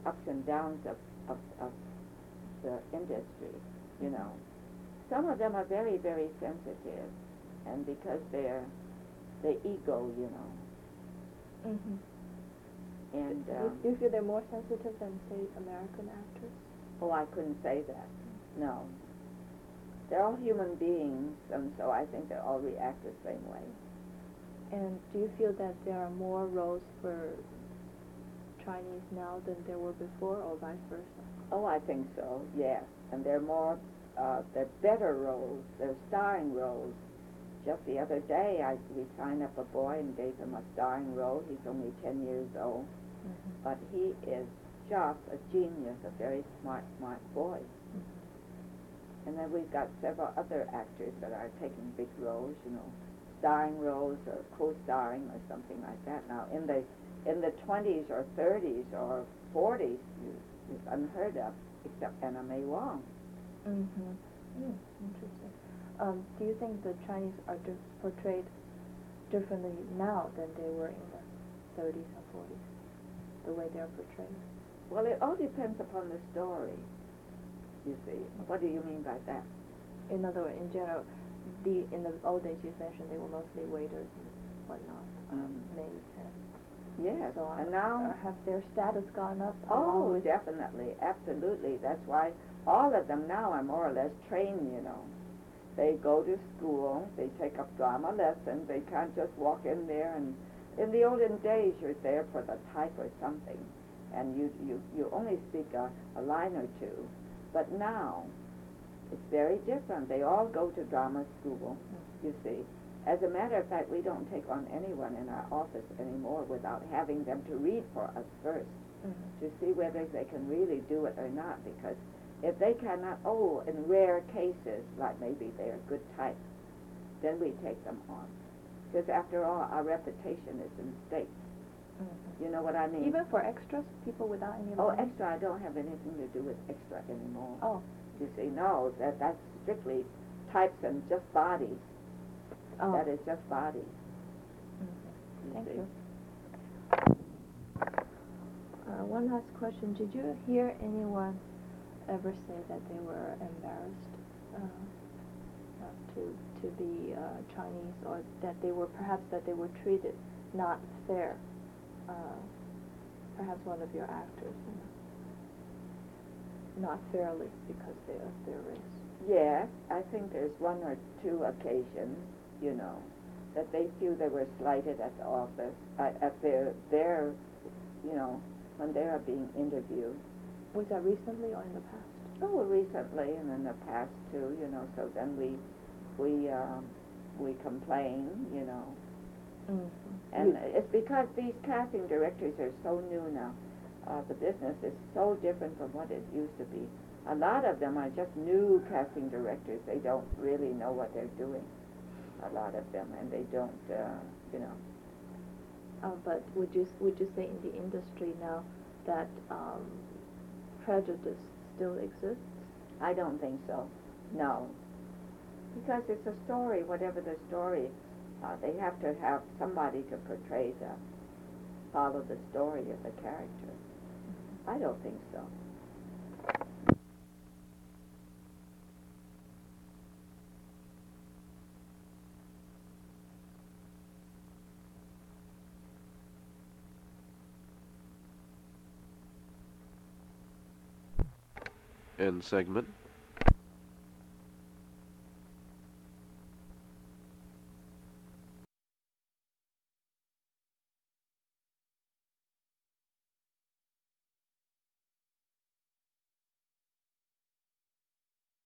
ups and downs of the industry, you know. Some of them are very, very sensitive, and because the ego, you know. Mm-hmm. And do you feel they're more sensitive than, say, American actors? oh, I couldn't say that. No. They're all human beings, and so I think they all react the same way. And do you feel that there are more roles for Chinese now than there were before, or vice versa? Oh, I think so, yes. And they're better roles. They're starring roles. Just the other day, we signed up a boy and gave him a starring role. He's only 10 years old. Mm-hmm. But he is just a genius, a very smart boy. Mm-hmm. And then we've got several other actors that are taking big roles, you know, starring roles or co-starring or something like that. Now, in the 20s or 30s or 40s, it's unheard of, except Anna May Wong. Mm-hmm. Interesting. Do you think the Chinese are portrayed differently now than they were in the 30s and 40s, the way they are portrayed? Well, it all depends upon the story, you see. What do you mean by that? In other words, in general, in the old days you mentioned they were mostly waiters and whatnot, maids and yes, so on. And now have their status gone up? Oh, definitely, absolutely. That's why all of them now are more or less trained, you know. They go to school, they take up drama lessons, they can't just walk in there, and in the olden days you're there for the type or something, and you only speak a line or two. But now, it's very different. They all go to drama school, you see. As a matter of fact, we don't take on anyone in our office anymore without having them to read for us first, to see whether they can really do it or not, because if they cannot, in rare cases, like maybe they're a good type, then we take them on. Because after all, our reputation is in stake. Mm-hmm. You know what I mean? Even for extras, people without any Oh, money? extra, I don't have anything to do with extra anymore. Oh. You see, no, that's strictly types and just bodies. Oh. That is just bodies. Mm-hmm. Thank see. you. One last question. Did you hear anyone ever say that they were embarrassed to be Chinese, or that they were treated not fair? Perhaps one of your actors, not fairly because they are their race. Yes, I think there's one or two occasions, you know, that they feel they were slighted at the office, at their, you know, when they are being interviewed. Was that recently or in the past? Oh, recently and in the past too, you know. So then we complain, you know. Mm-hmm. And it's because these casting directors are so new now. The business is so different from what it used to be. A lot of them are just new casting directors. They don't really know what they're doing. A lot of them, and they don't, you know. But would you say in the industry now that prejudice still exists? I don't think so. No. Because it's a story, whatever the story, they have to have somebody to follow the story of the character. I don't think so. End segment.